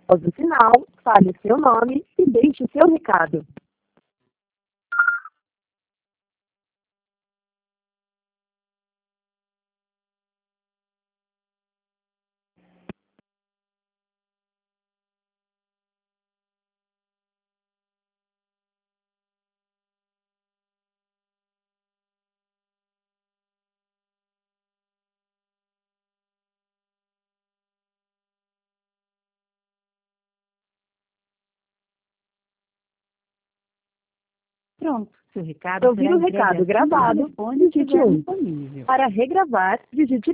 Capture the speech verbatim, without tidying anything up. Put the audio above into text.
Após o sinal, fale seu nome e deixe seu recado. Pronto, seu recado Para ouvir será o entregue recado assim que o gravado, telefone digite estiver um. disponível. Para regravar, digite